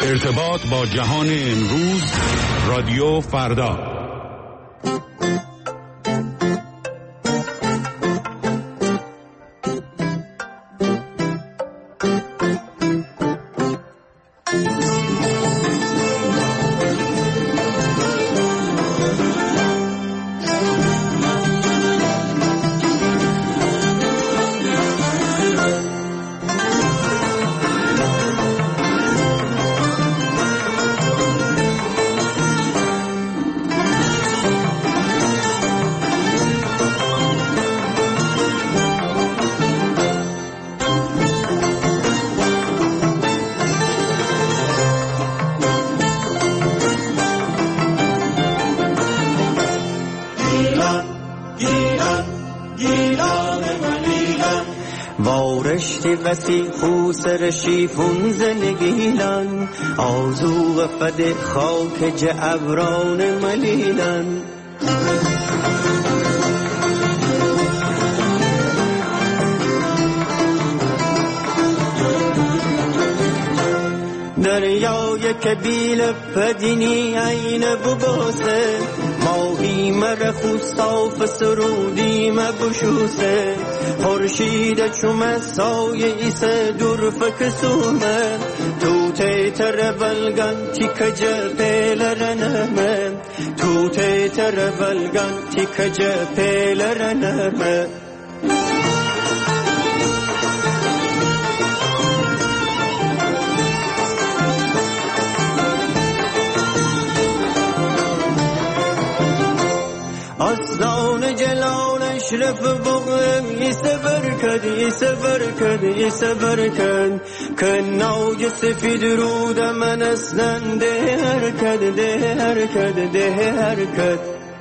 ارتباط با جهان امروز، رادیو فردا. وسی خوسر شیفون زنگیلن آزوغ فد خاک جعبران ملیلن دریای کبیل پدینی عین بباسه ماهی مرخو صاف سرودی مبشوسه خورشید چوم سایه ایسه دور فکسومه تو تیتر بلگن تیک جپیل رنمه تو تیتر بلگن تیک جپیل رنمه آستان جلال اشرف بغم یسبر کد کنای سفید رود من اصلا ده حرکت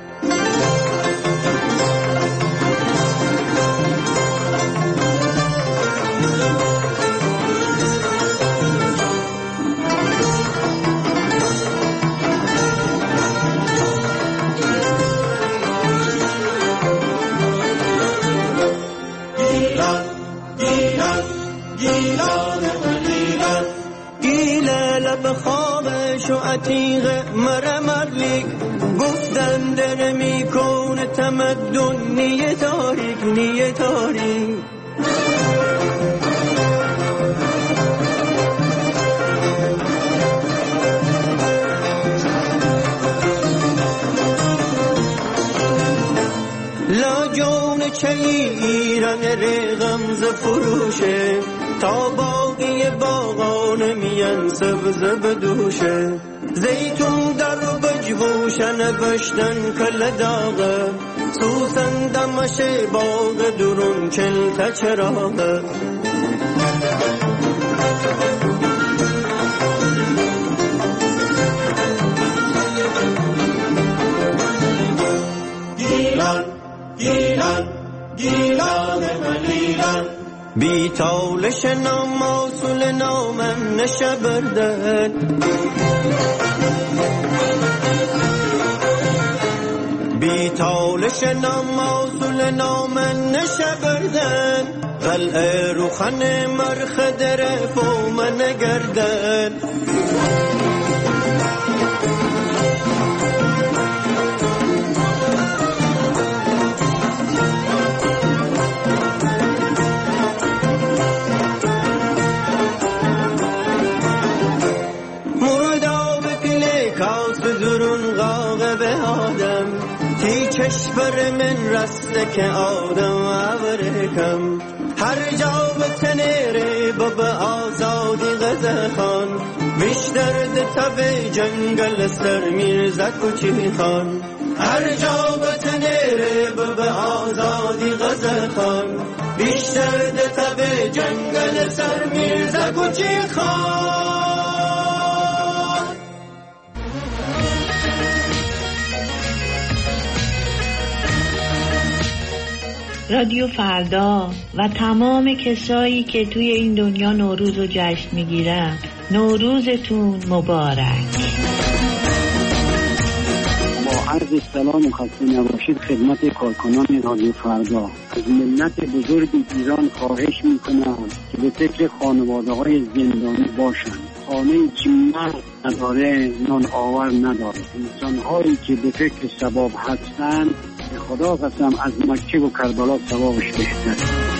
عتیق مرمرلیک گفتن در میکون تمدن نیه تاریک لا جون چلی ایران رغم ز فروشه تا باقی باغان میان سبز بدوشه زیتون در بجوشن بشتن کل داغه سوسن دمش باغ درون چل چراغه گیلان ملیلان بی تالش نام موصول نامم نشبردن بی تالش نام موصول نامم نشبردن قلعه روخن مرخدر فومن گردن چشبر من رسته که آدم عبرکم هر جا به تنیره باب آزادی غزه خان بیشتر ده تب جنگل سر میرزا کوچی خان هر جا به تنیره باب آزادی غزه خان بیشتر ده تب جنگل سر میرزا کوچی خان. رادیو فردا و تمام کسایی که توی این دنیا نوروز رو جشن میگیرن، نوروزتون مبارک. عرض سلام و خسته نباشید خدمت کارکنان رادیو فردا. از ملت بزرگ ایران خواهش میکنم که به فکر خانواده‌های زندانی باشند. خانه‌ای که مرد نداره نان آور نداره. انسان‌هایی که به فکر ثواب هستند به خدا قسم از مکه و کربلا ثوابش بهتر.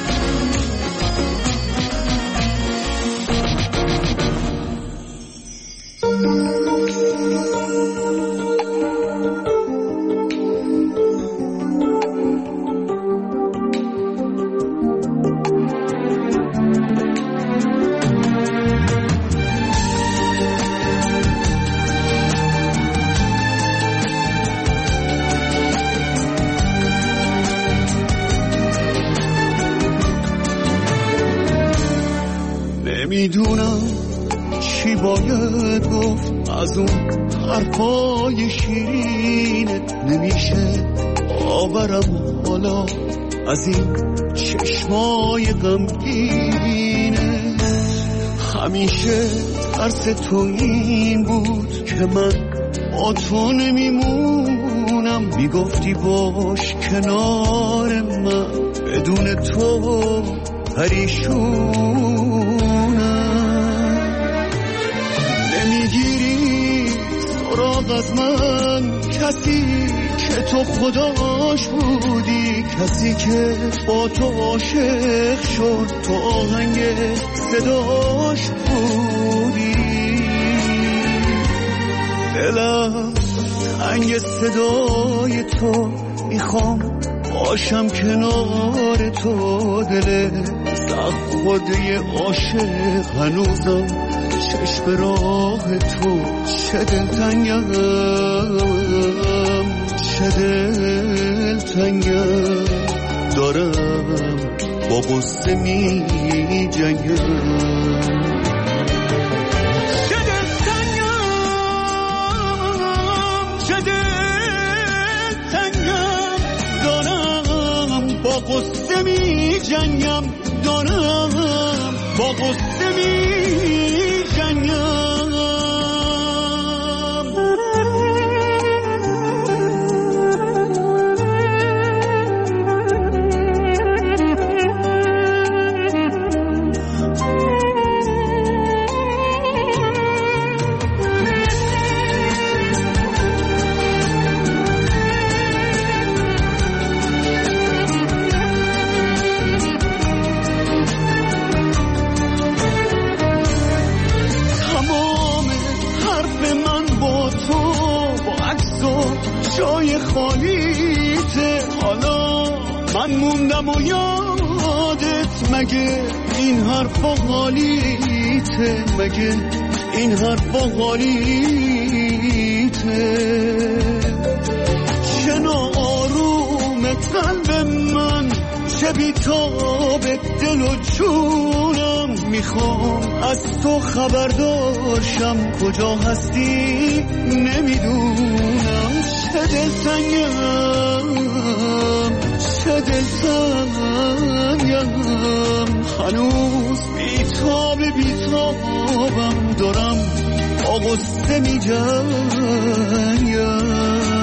نمیدونم چی باید گفت از اون حرفای شیرینت، نمیشه آورم حالا از این چشمای غمگینه. همیشه ترس تو این بود که من با تو نمیمونم، میگفتی باش کنار من، بدون تو پریشونم. نمیگیری سراغ از من کسی که تو خداش بودی، کسی که با تو عاشق شد، تو آهنگ صداش بودی. دلم تنگ صدای تو، میخوام باشم کنار تو. دل سخت خورده عاشق هنوزم چشم راه تو. چه دلتنگم، چه دلتنگم، دارم با غصه می جنگم. چه دلتنگم، چه دلتنگم، دارم با غصه می جنگم، دارم با غصه می جنگم. جای خالیته، حالا من موندم و یادت، مگه این حرفا غالیته، مگه این حرفا غالیته. چه ناآروم قلب من، چه بیتاب دل و جونم، میخوام از تو خبردارشم، کجا هستی نمیدونم. چه دلتنگم، چه دلتنگم، هنوز بیتابم، دارم با غصه می جنگم.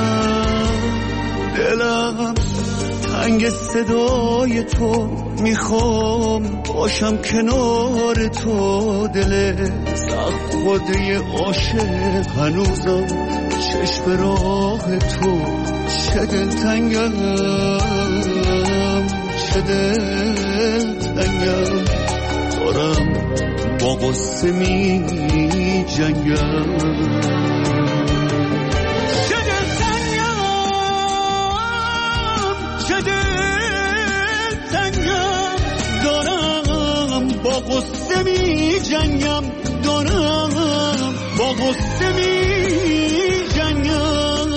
دلم تنگ صدای تو، میخوام باشم کنار تو. دل سخت خورده عاشق هنوزم چشم راه تو. چه دلتنگم، چه دلتنگم، دارم با غصه می جنگم. چه دلتنگم، چه دلتنگم، دارم با غصه می جنگم، دارم با غصه می جنگم.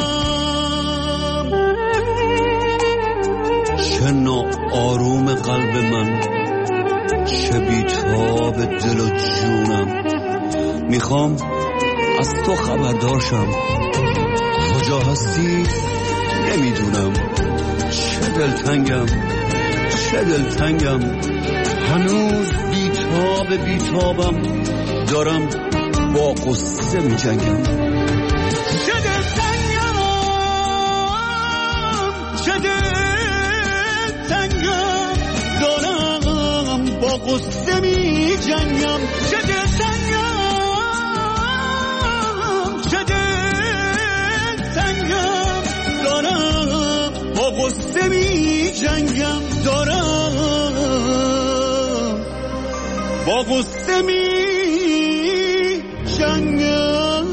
چه ناآروم قلب من، چه بیتاب دل و جونم، میخوام از تو خبردارشم، کجا هستی نمیدونم. چه دلتنگم، چه دلتنگم، هنوز بیتابم، دارم با قصه می جنگم. چه دلتنگم، چه دلتنگم دارم با غصه می جنگم چه دلتنگم چه دلتنگم دارم با غصه می جنگم دارم با غصه می جنگم.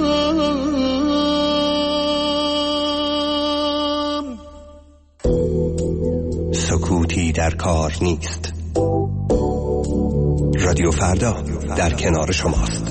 سکوتی در کار نیست. رادیو فردا در کنار شماست.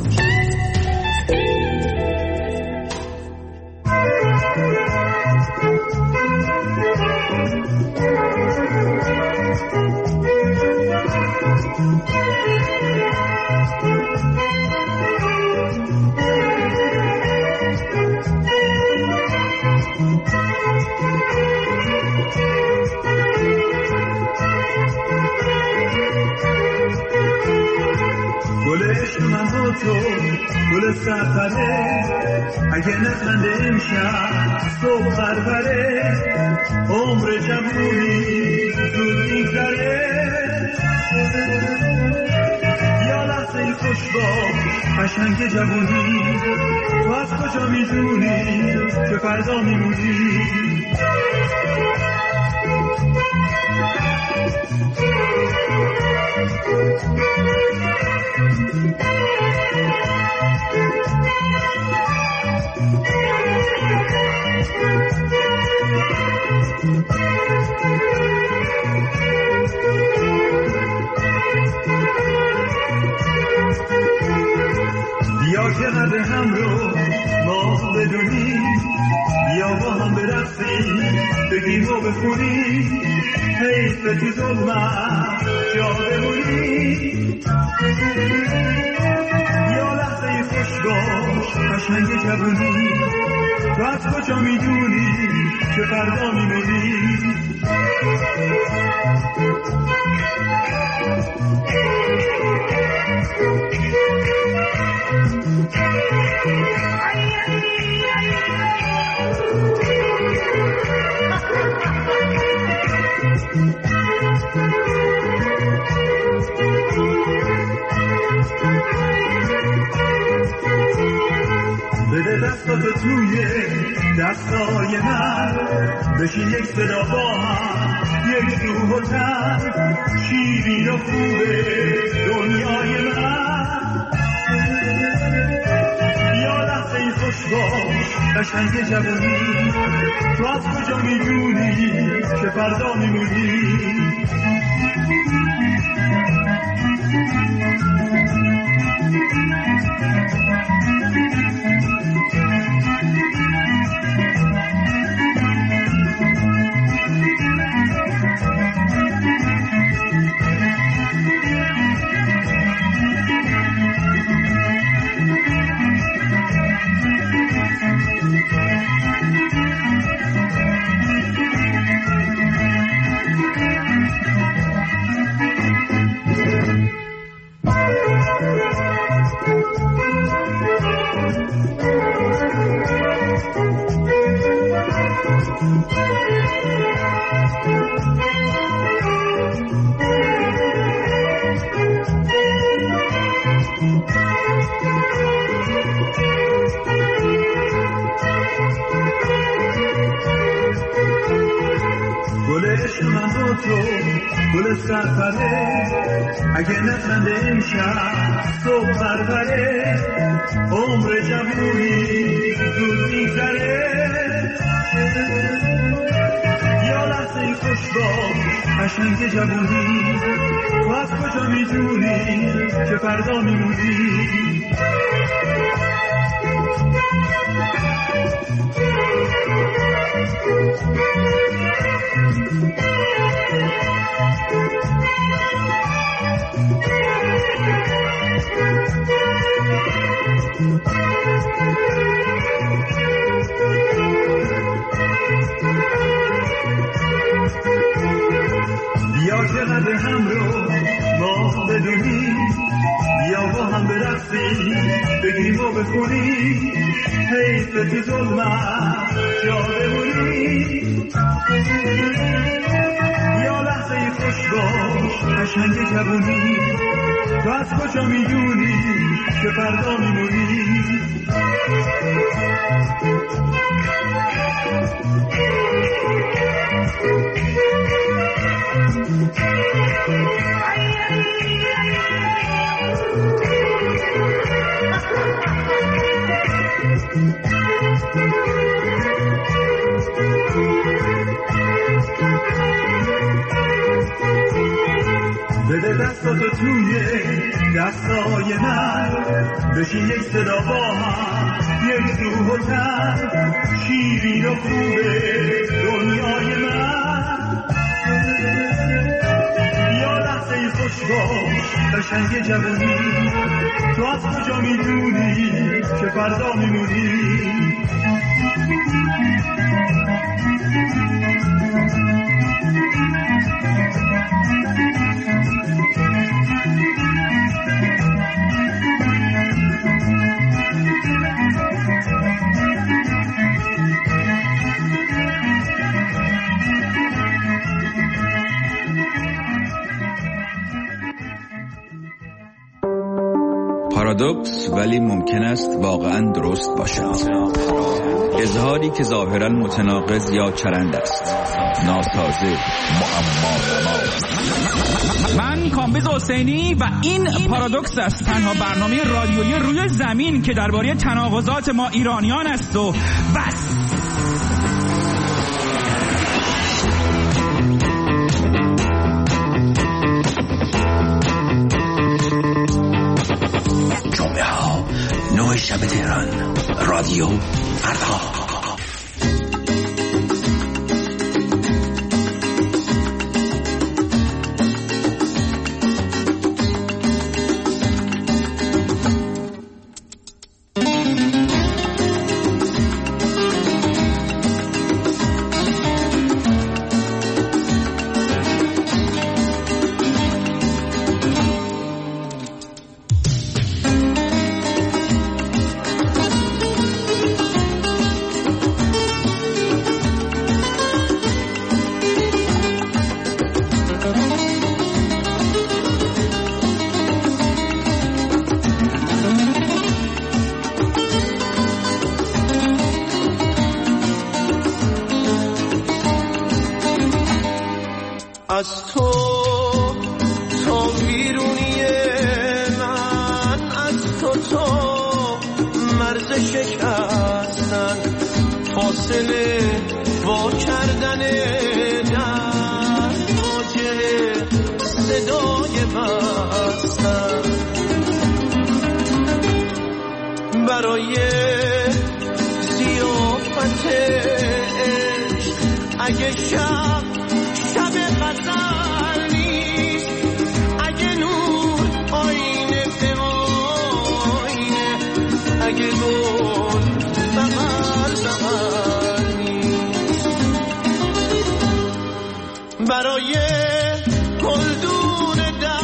گل سفره اگه نخنده امشب صبح پروره عمر جوونی زود میگذره یا لحظه خوش باش قشنگ جوونی تو از کجا میدونی که فردا میمونی بیا که قدر هم رو ما بدونیم بیا با هم برقصیم بگیم و بخونیم حیف تو ظلمت جا بمونیم بیا لحظه خوش باش قشنگ جوونی تو از کجا میدونی که فردا میمونی بده دستات توی دستای من بشین یک صدا با هم یک روح و تن شیرین و خوبه دنیای من یا لحظه خوش باش قشنگ جوونی تو از کجا میدونی که فردا میمونی گل سفره اگه نخنده امشب صبح پروره عمر جوونی زود میگذره یا لحظه خوش باش قشنگ جوونی تو از کجا میدونی که فردا میمونی بیا که قدر هم رو ما بدونیم بیا با هم برقصیم بگیم و بخونیم حیف تو ظلمت جا بمونیم. یا لحظه خوش باش قشنگ جوونی، تو از کجا میدونی که فردا میمونی؟ بده دستاتو توی دستای من، بشین یک صدا با هم، یک روح و تن، شیرین و خوبه دنیای من. یا لحظه خوش باش قشنگ جوونی، تو از کجا میدونی که فردا میمونی؟ پارادوکس ولی ممکن است واقعا درست باشد. اظهاری که ظاهرا متناقض یا چرند است، ناسازه، معما. من کامبیز حسینی و این پارادوکس است، تنها برنامه رادیویی روی زمین که درباره تناقضات ما ایرانیان است و بس. جمعه ها 9 شب تهران، رادیو فردا. از تو بیرونی من، از تو مرز شکستن، فاصله وا کردن در واجه صدای بستن، برای ضیافت عشق اگه شب غزل نیست، اگه نور آینه به آینه، اگه گل بغل نیست، برای گلدون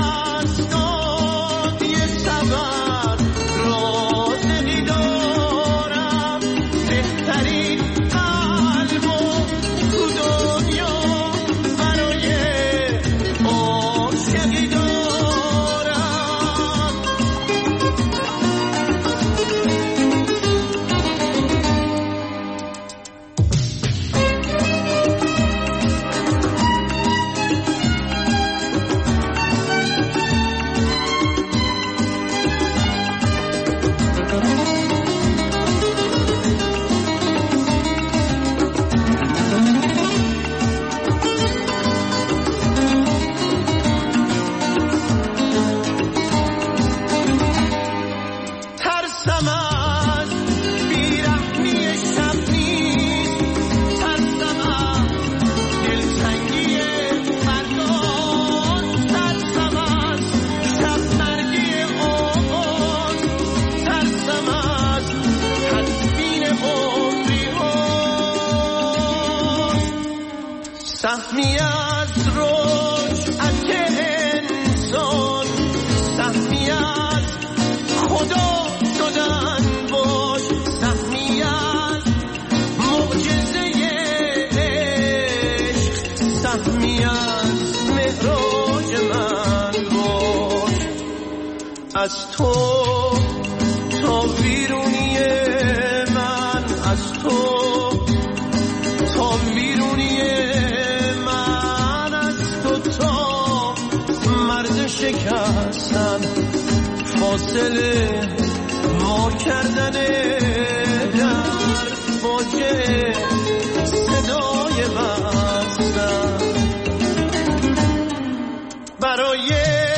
دستات یه سبر رازقی دارم، بهترین قلب و تو دنیا از تو تا ویرونی من، از تو تا ویرونی من، از تو تا مرز شکستن، فاصله ما کردن در باجه صدای بستن برای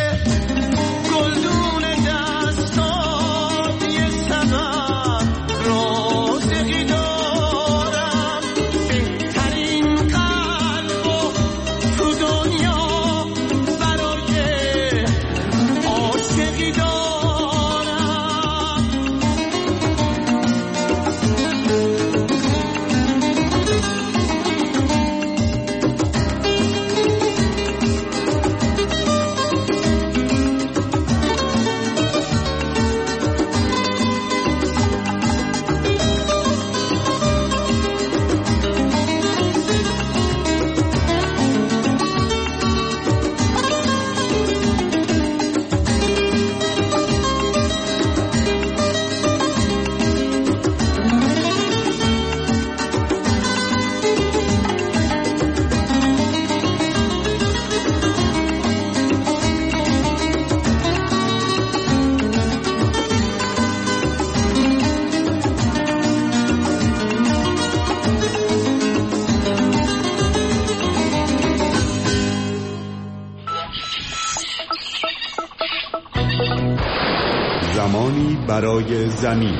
زمانی برای زمین.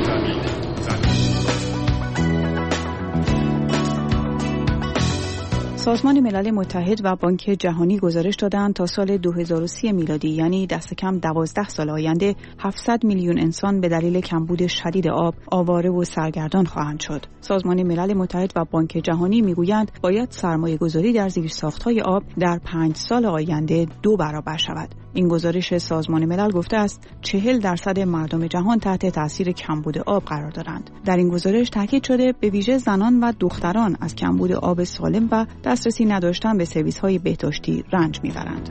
سازمان ملل متحد و بانک جهانی گزارش دادند تا سال 2030 میلادی، یعنی دست کم 12 سال آینده، 700 میلیون انسان به دلیل کمبود شدید آب آواره و سرگردان خواهند شد. سازمان ملل متحد و بانک جهانی میگویند باید سرمایه‌گذاری در زیرساخت‌های آب در 5 سال آینده 2 برابر شود. این گزارش سازمان ملل گفته است 40% مردم جهان تحت تاثیر کمبود آب قرار دارند. در این گزارش تاکید شده به ویژه زنان و دختران از کمبود آب سالم و دسترسی نداشتن به سرویس‌های بهداشتی رنج می‌برند.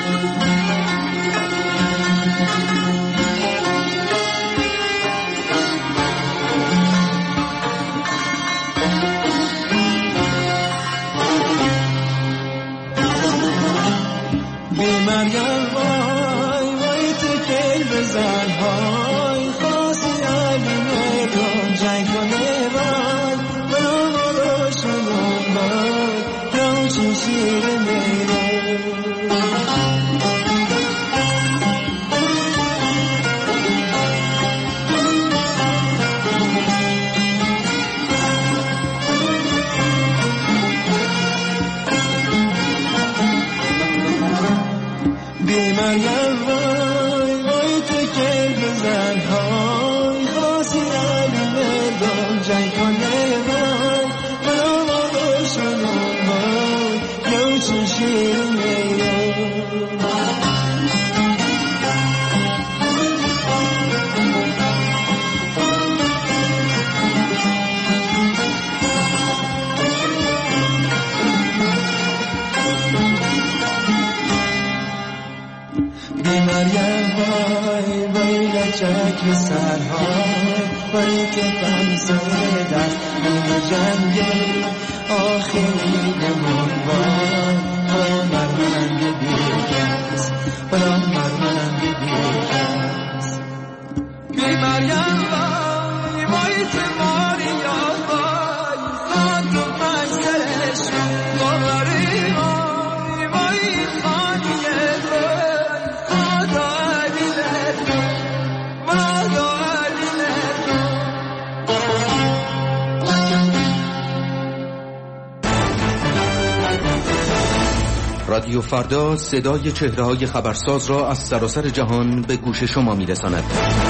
رادیو فردا صدای چهره‌های خبرساز را از سراسر جهان به گوش شما می‌رساند.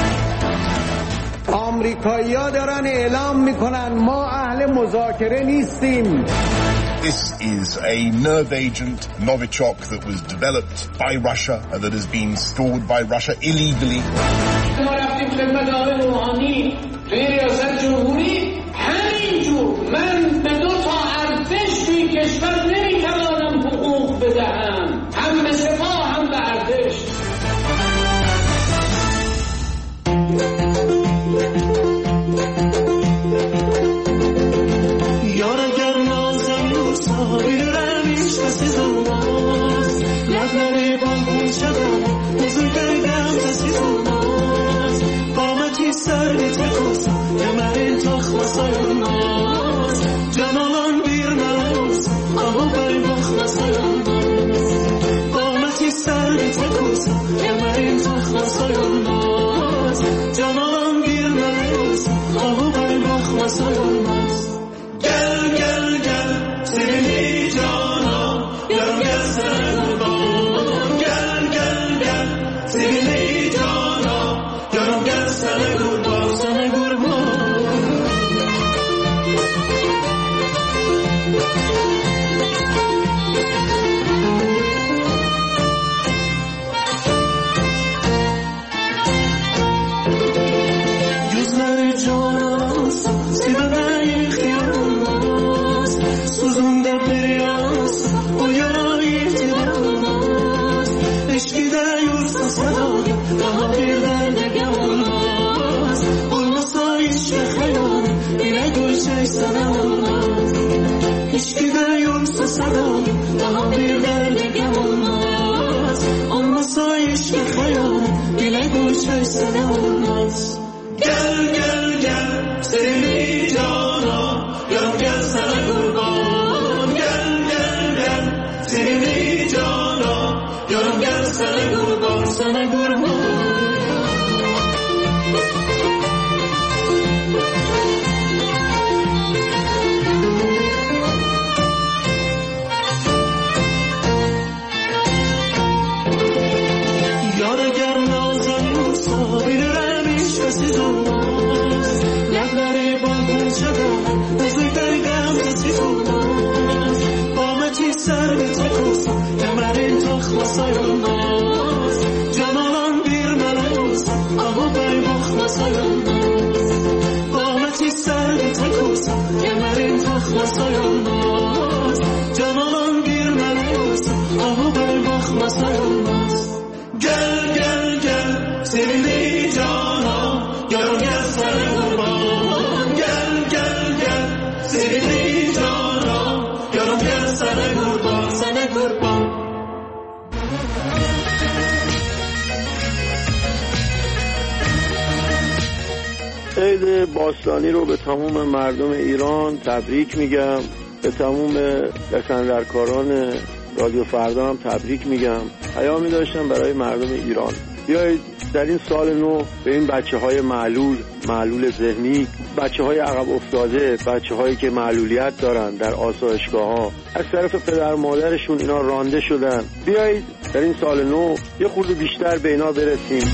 آمریکایی‌ها دارن اعلام می‌کنن ما اهل مذاکره نیستیم. This is a nerve agent, Novichok, that was developed by Russia and that has been stored by Russia illegally. ما رفتیم خدمت آقای روحانی توی ریاست جمهوری همینجور من به 2 تا ارتش توی کشور نمیتوانم حقوق بدهم، هم به سپاه هم به ارتش. یار اگر نازم ساحل رویش کسی زماست لبنه بانگون شدم بزرگردم کسی زماست قامتی سر بیتکوز یمرین تخ مسایون ناز جمالان بیر نروز آهو بای بخ مسایون ناز قامتی سر بیتکوز یمرین تخ مسایون ناز جمالان بیر نروز آهو بای بخ مسایون ناز گل گل گل سیبیلی جانا یارم گل سر قربان گل گل گل سیبیلی جانا یارم گل سر قربان سر قربان جزمر جانا سیبیلی خیال سوزونده پریاس و یارایی تیراس عشقی در یوز صدای بهاری درد گماز olmasa hiçbir hayal yine gülşey sana olmaz عشقی در یوز صدای بهاری درد گماز olmasa hiçbir hayal yine gülşey sana olmaz gel gel gel sevimli cana yarım gel sana kurban gel gel gel sevimli cana yarım gel sana kurban sana kurban yar eğer nazan olsa bilirim hiç kesiz olmaz lableri balkon şadar buzuklardan kesiz olmaz قامتی سر به تکوز یمرین تخ مسایوناز جمالان بیر ملوز آهو بای بخ مسایوناز قامتی سر به تکوز یمرین تخ مسایوناز جمالان بیر ملوز آهو بای بخ مسلم است گل گل گل سیدی جانا گرم سر قربان گل گل گل سیدی جانا گرم سر قربان سر قربان. عید باستانی رو به تمام مردم ایران تبریک میگم، به تمام دکندرکاران رادیو فردا هم تبریک میگم. پیامی داشتم برای مردم ایران، بیایید در این سال نو به این بچه‌های معلول ذهنی، بچه‌های عقب افتاده، بچه‌هایی که معلولیت دارن در آسایشگاه‌ها از طرف پدر مادرشون اینا رانده شدن، بیایید در این سال نو یه خورده بیشتر به اینا برسیم.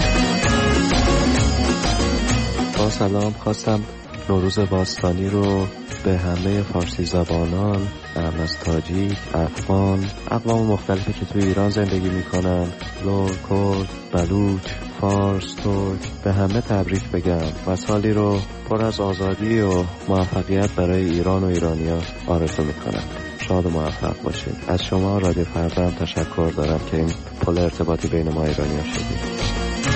با سلام، خواستم نوروز باستانی رو به همه فارسی زبانان از تاجیک، افغان، اقوام مختلفی که توی ایران زندگی میکنن، لور، کرد، بلوچ، فارس، ترک، به همه تبریک بگم و سالی رو پر از آزادی و موفقیت برای ایران و ایرانیان آرزو میکنم. شاد و موفق باشید. از شما رادیو فردا هم تشکر دارم که این پل ارتباطی بین ما ایرانی‌ها شدید.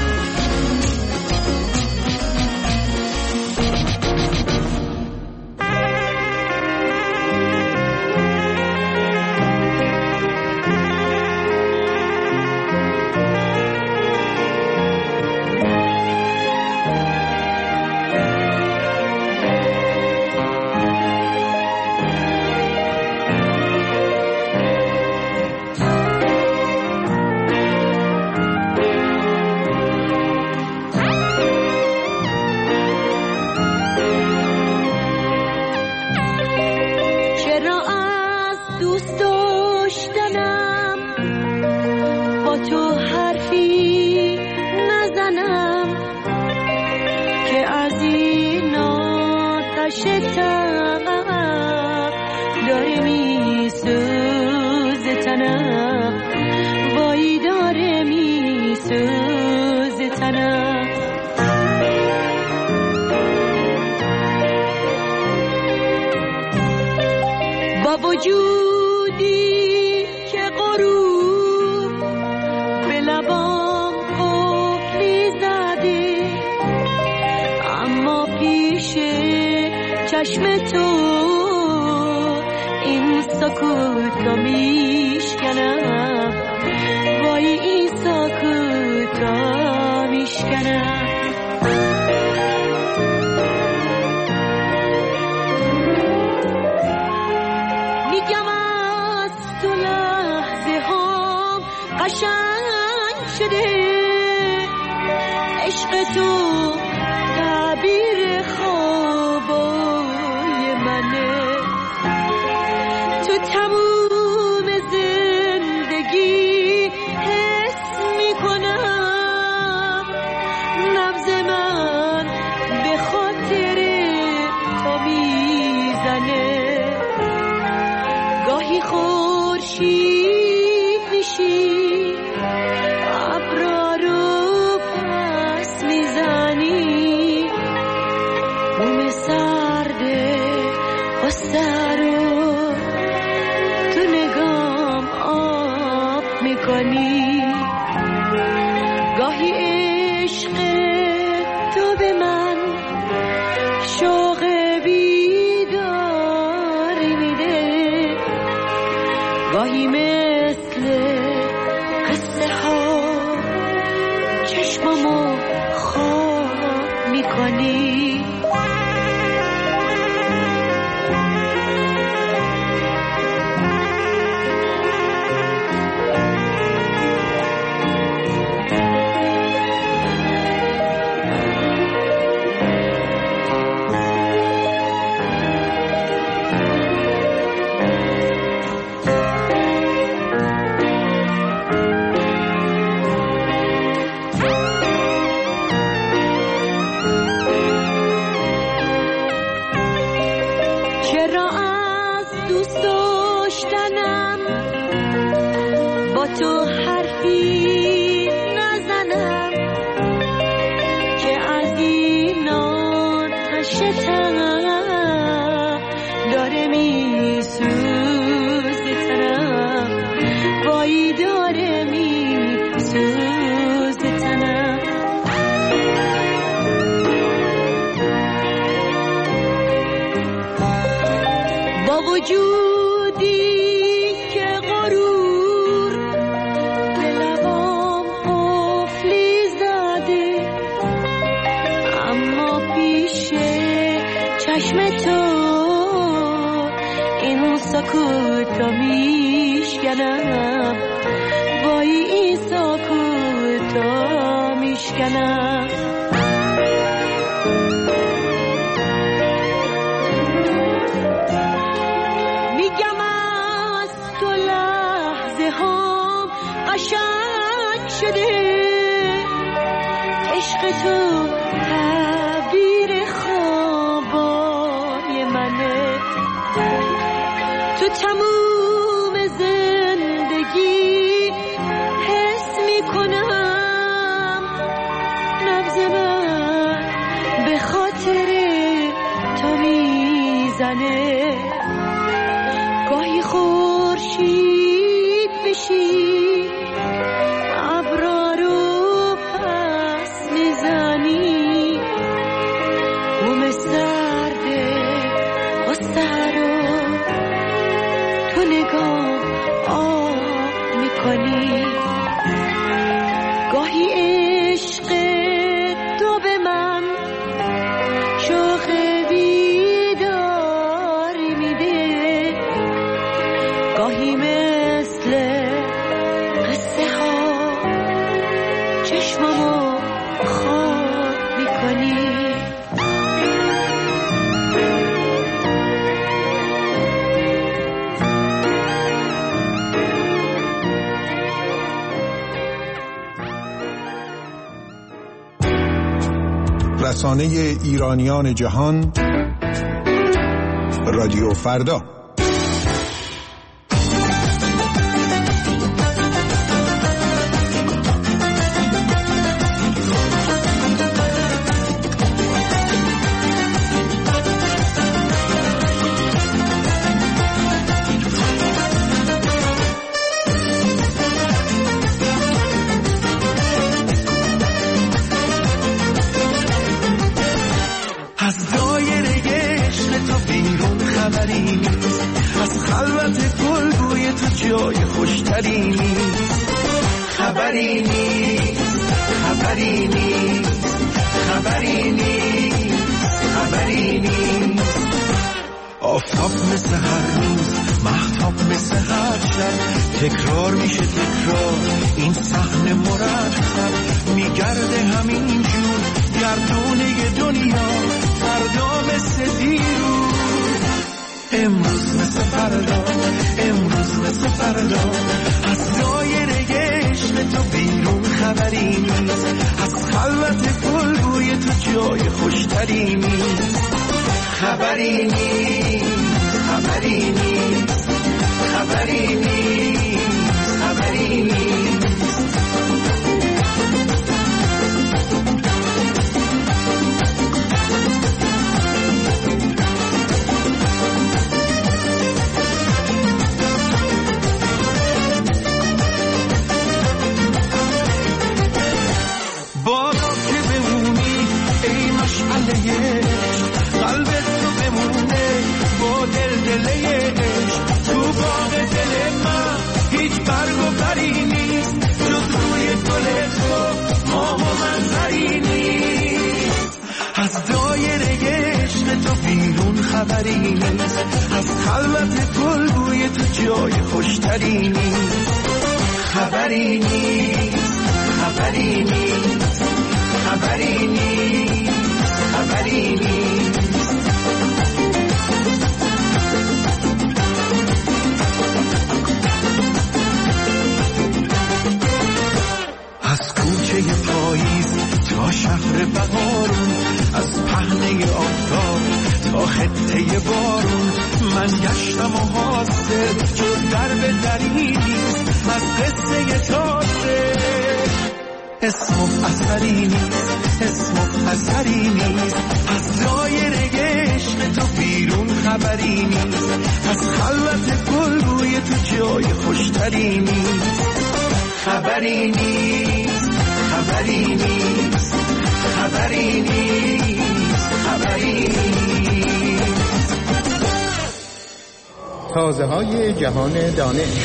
چشم تو این سکوت رو میشکنم، وای این سکوت رو میشکنم. میگم از تو لحظه ها قشنگ شده، عشق تو تعبیر خوابای منه، تو تموم زندگی حس میکنم، نبض من به خاطر تو میزنه، گاهی خورشید میشی ابرا رو پس میزنی، بوم سرده قصه رو تو نگام آب میکنی، گاهی عشق تو به من شوق بیداری میده، گاهی مثل قصه ها چشممو خواب میکنی. چرا از دوست داشتنم با تو حرفی نزنم، که از این آتش تنم داره میسوزه تنم، وای داره می سوز تنم. با وجودی که غرور به لبام قفلی زده، اما پیش چشم تو این سکوتو میشکنم، وای این سکوتو میشکنم. میگم از تو لحظه هام قشنگ شده، عشق تو تعبیر خوابای منه. تو تموم زندگی حس میکنم، نبض من به خاطر تو میزنه. گاهی خورشید بشی ابرا رو پس میزنی، بوم سرده غصه رو تو نگاه آب میکنی. گاهی عشق تو به من شوق بیداری میده، گاهی مثل قصه ها چشممو خواب میکنی. رسانه ایرانیان جهان، رادیو فردا. از خلوت گلگوی تو جای خوشتری نیست، خبری نیست، خبری نیست، خبری نیست، خبری نیست. آفتاب مثل هر روز، مهتاب مثل هر شب، تکرار میشه تکرار این صحنه مرتب. میگرده همین جور گردونه دنیا، فردا مثل دیروز، امروز مثل فردا، امروز مثل فردا. از دایره عشق تو بیرون خبری نیست، از خلوت گلگوی تو جای خوشتری نیست، خبری نیست، خبری نیست، خبری نیست، خبری نیست. قلبت تو بمونه با دل تو باغ دل من هیچ برگ و بری نیست، جز روی گل تو ماه و منظری نیست. از دایره عشق تو بیرون خبری نیست، از خلوت گلگوی تو جای خوشتری نیست، خبری نیست، خبری نیست، خبری نیست، خبری نیست. از کوچه پاییز تا شهر بهارون، از پهنه آفتاب تا خطه بارون، من گشتم و حاصل جز درب دری نیست، از قصه تازه اسم اثری نیست، اسم اثری نیست. از دایره عشق عشق تو بیرون خبری نیست، از خلوت گل روی تو جای خوشتری نیست. خبری نیست، خبری نیست، خبری نیست، خبری نیست. تازه های جهان دانش.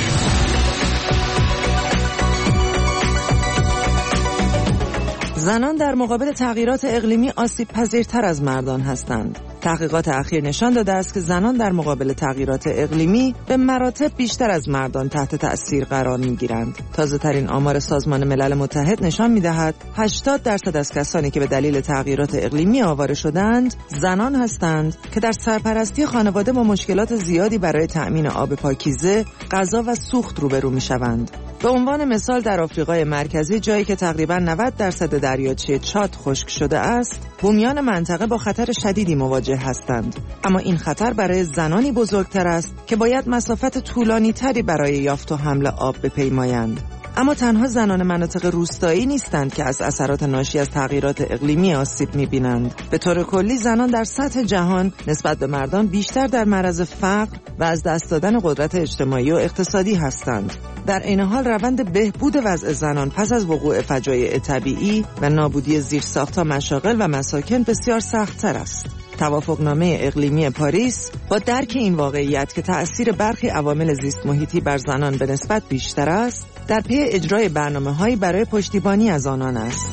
زنان در مقابل تغییرات اقلیمی آسیب پذیرتر از مردان هستند. تحقیقات اخیر نشان داده است که زنان در مقابل تغییرات اقلیمی به مراتب بیشتر از مردان تحت تأثیر قرار می‌گیرند. تازه‌ترین آمار سازمان ملل متحد نشان می‌دهد 80% از کسانی که به دلیل تغییرات اقلیمی آواره شدند، زنان هستند که در سرپرستی خانواده با مشکلات زیادی برای تأمین آب پاکیزه، غذا و سوخت روبرو می‌شوند. به عنوان مثال در آفریقای مرکزی، جایی که تقریباً 90% دریاچه چاد خشک شده است، بومیان منطقه با خطر شدیدی مواجه هستند. اما این خطر برای زنانی بزرگتر است که باید مسافت طولانی تری برای یافت و حمل آب بپیمایند. اما تنها زنان مناطق روستایی نیستند که از اثرات ناشی از تغییرات اقلیمی آسیب می‌بینند. به طور کلی زنان در سطح جهان نسبت به مردان بیشتر در معرض فقر و از دست دادن قدرت اجتماعی و اقتصادی هستند. در این حال روند بهبود وضع زنان پس از وقوع فجایع طبیعی و نابودی زیرساخت‌ها، مشاغل و مساکن بسیار سخت‌تر است. توافقنامه اقلیمی پاریس با درک این واقعیت که تأثیر برخی عوامل زیست محیطی بر زنان به نسبت بیشتر است، در پی اجرای برنامه‌هایی برای پشتیبانی از آنان است.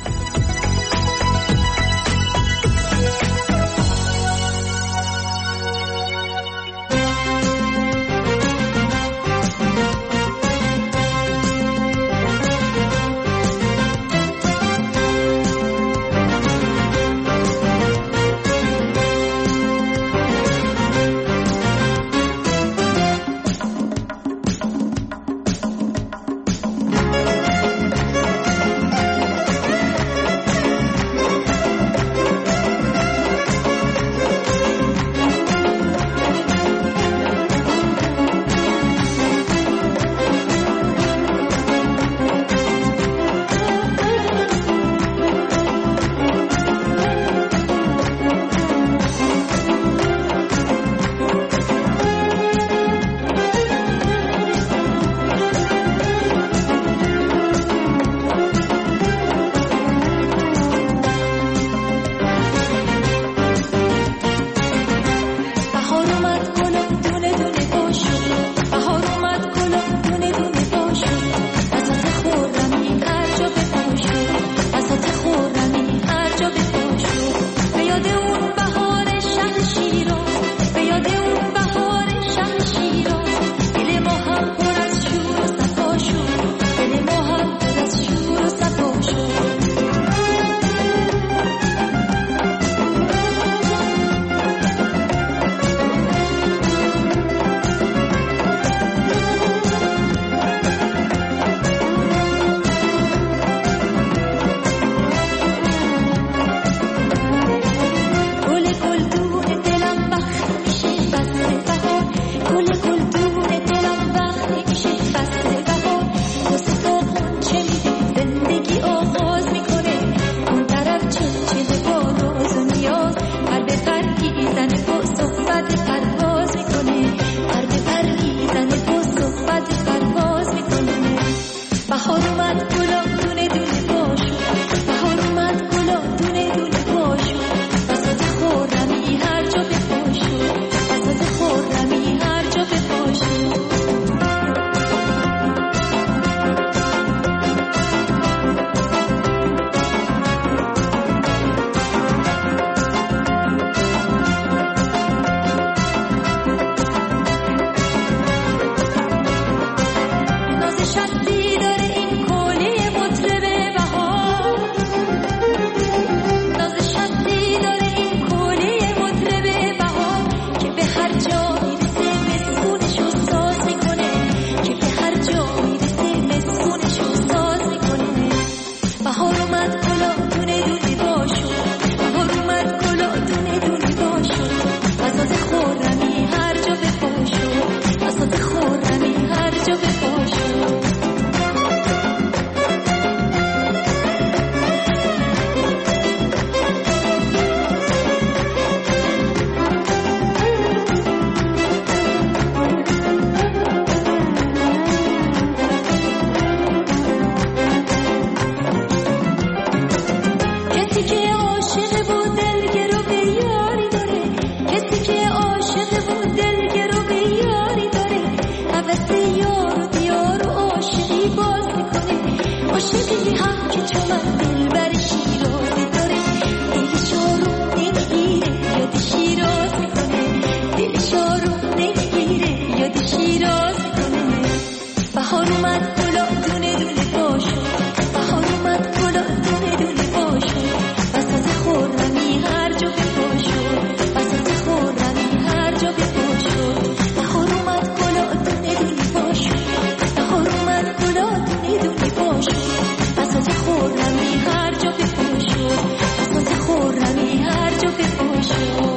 من دلبر شیرازی داره دلشو رو نمیگیره یاد شیراز میکنه دلشو رو نمیگیره یاد شیراز میکنه بهار اومد گلا دونه دونه پاشو بهار اومد گلا دونه دونه پاشو وسط خرمی هر جا بپاشو وسط خرمی هر جا بپاشو بهار اومد گلا دونه دونه پاشو بهار اومد گلا دونه دونه پاشو وسط خرمی هر جا بپاشو وسط خرمی هر جا بپاشو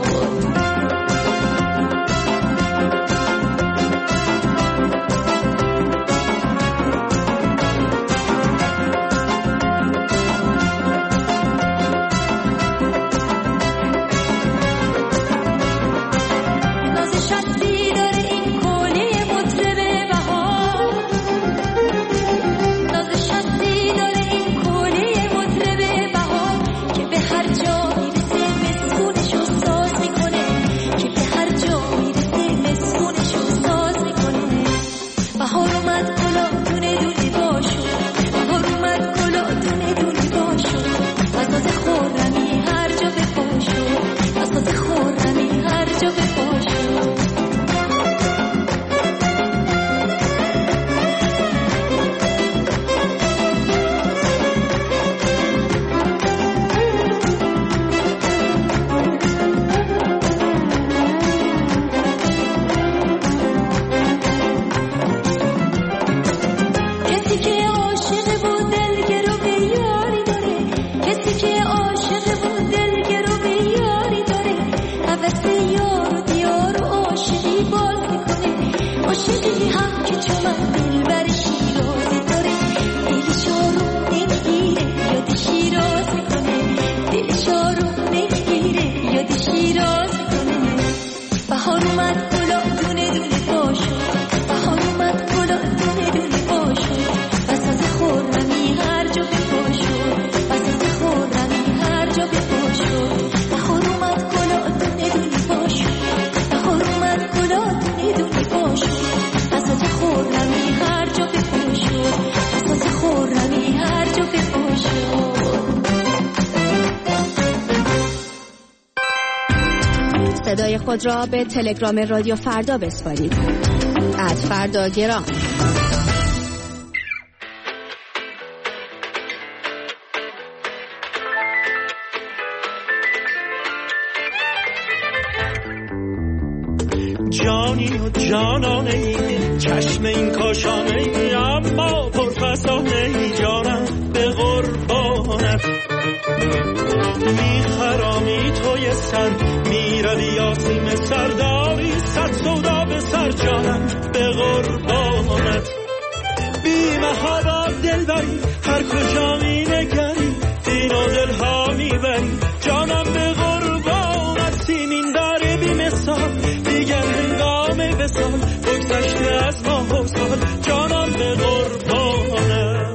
صدای خود را به تلگرام رادیو فردا بسپارید. @فرداگرام. جانی و جانانه ای چشم این کاشانه ای اما پرفسانه ای جانم به قربانت میخرامی توی سر میروی آسیم سرداری صد سودا به سر جانم به قربانت بی محابا دل بری هر کجا می نگری دین و دل ها میبری جانم به قربانت سیمین داره بی مثال دیگر هنگام وصال بگذشته از ماه و سال جانم به قربانت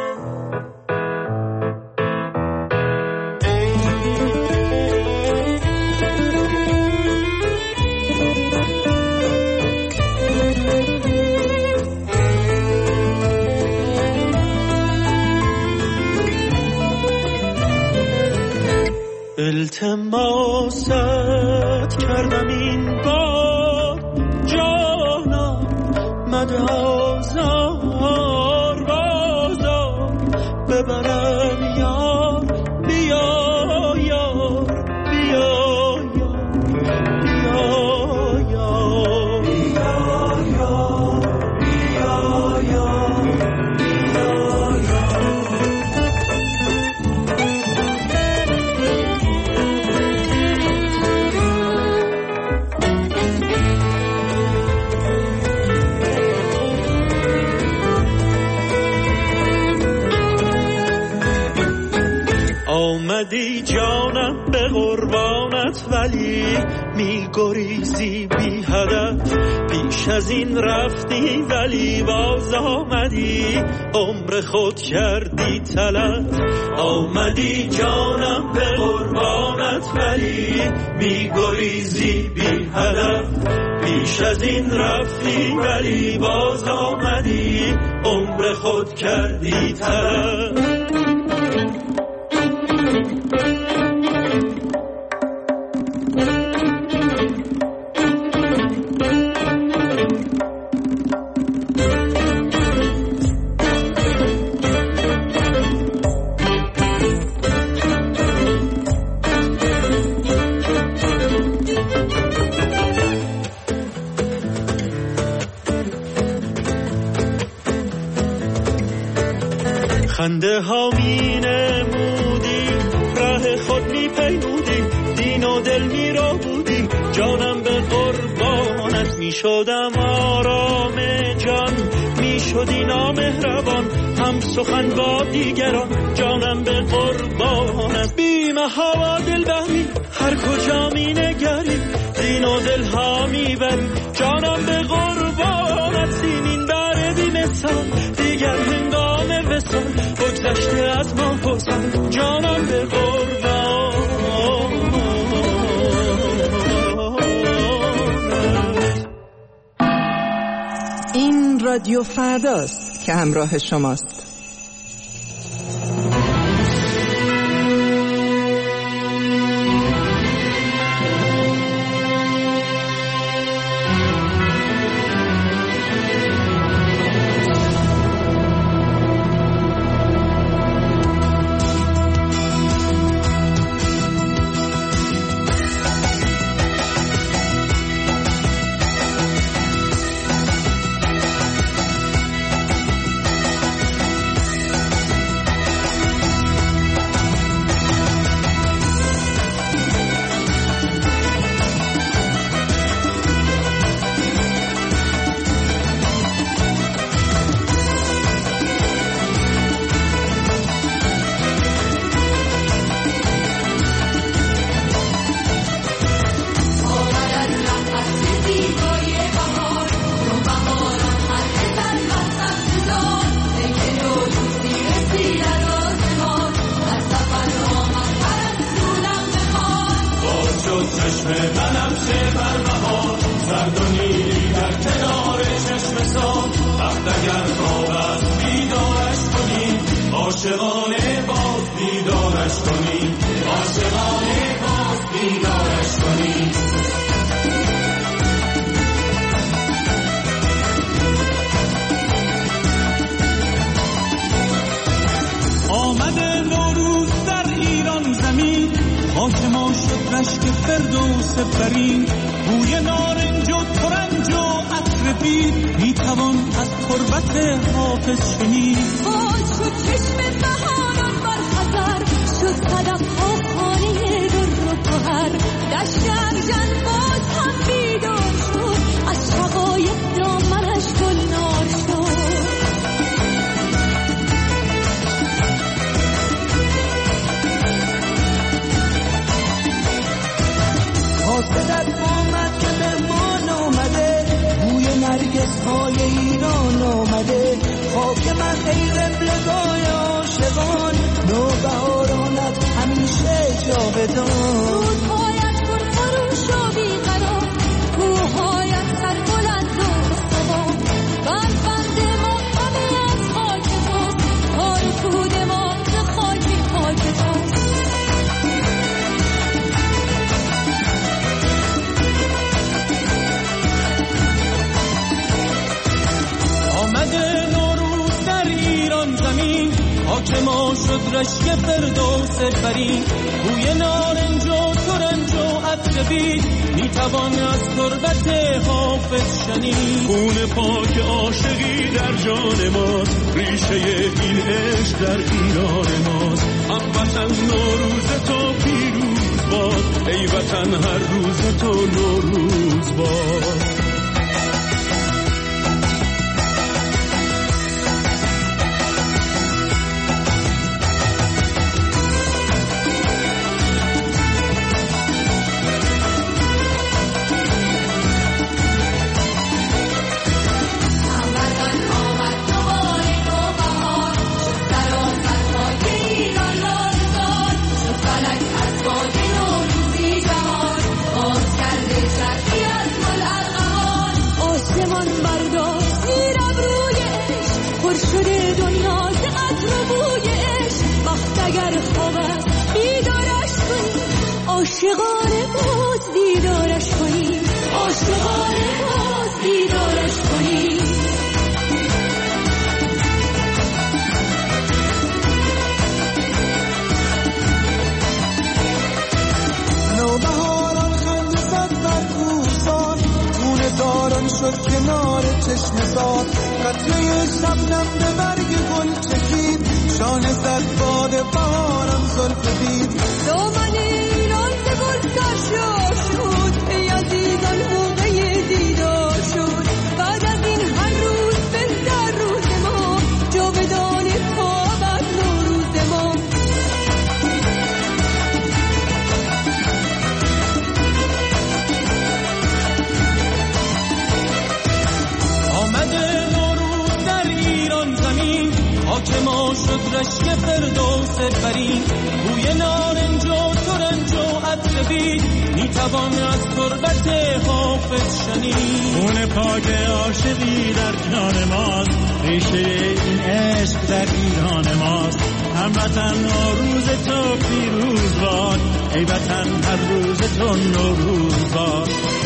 التماست کردم این بار جانم مده آزار بازار ببرم یار بیا یار بیا یار بیا یار بیا یار بیا یار آمدی جانم به قربانت ولی میگریزی بی هدف پیش از این رفتی ولی باز آمدی عمر خود کردی تلف آمدی جانم به قربانت ولی میگریزی بی هدف پیش از این رفتی ولی باز آمدی عمر خود کردی تلف خنده ها می نمودی، راه خود می پیمودی، دین و دل می رو بودی، جانم به قربانت می شدم آرام جان، می شدی نامهربان، هم سخن با دیگران، جانم به قربانت. بی محابا دل بهمی، هر کجا می نگری، دین و دل ها می بری، جانم به قربانت. سینین بر بی مثال، دیگر هنگام وصال، بگذشته از ما حسن، جانم به قربانت. این رادیو فرداست که همراه شماست. حاکما شد رشک فردوس برین، بوی نارنج و ترنج و عطر بید، میتوان از تربت حافظ شنید. باز شد چشم بهاران بر خزر، شد صدف ها خانه در و گوهر، دشت ارجن باز هم بیدار شد، از شقایق دامنش گلنار شد. حاسدت آمد که مهمان آمده، بوی نرگس های ایران آمده، خاک من ای قبلگاه عاشقان، نوبهارانت همیشه جاودان. رودهایت پر خروش و بیقرار، کوههایت سربلند و استوار، بند ما همه از خاک توست، کار و کود ما ز خاک توست. آمده نوروز در ایران زمین، حاکما شد رشک فردوس برین، بوی نارنج و ترنج و عطر بید، میتوان از تربت حافظ شنید. خون پاک عاشقی در جان ماست، ریشه این عشق در ایران ماست. هموطن نوروز تو پیروز باد، ای وطن هر روز تو نوروز باد. عاشقانه باز دیدارش کنی، عاشقانه باز دیدارش کنی. نوبهاران خنده زد بر کوهسار، خونه داران شد کنار چشم سار، قطره شبنم به برگ گل چکید، جان صد باد بهارم زلف دید دامن ایران ز گل سرشار شد ای عزیزان موقع دیدار شد بعد از این هر روز بهتر روز ما جاودان خواب از نوروز ما آمده نوروز در ایران زمین حاکما شد رشک فردوس برین بوی نارنج و ترنج و عطر بید میتوان از تربت حافظ شنید خون پاک عاشقی در جان ماست ریشه این عشق در ایران ماست هموطن نوروز تو پیروز باد ای وطن هر روز تو نوروز باد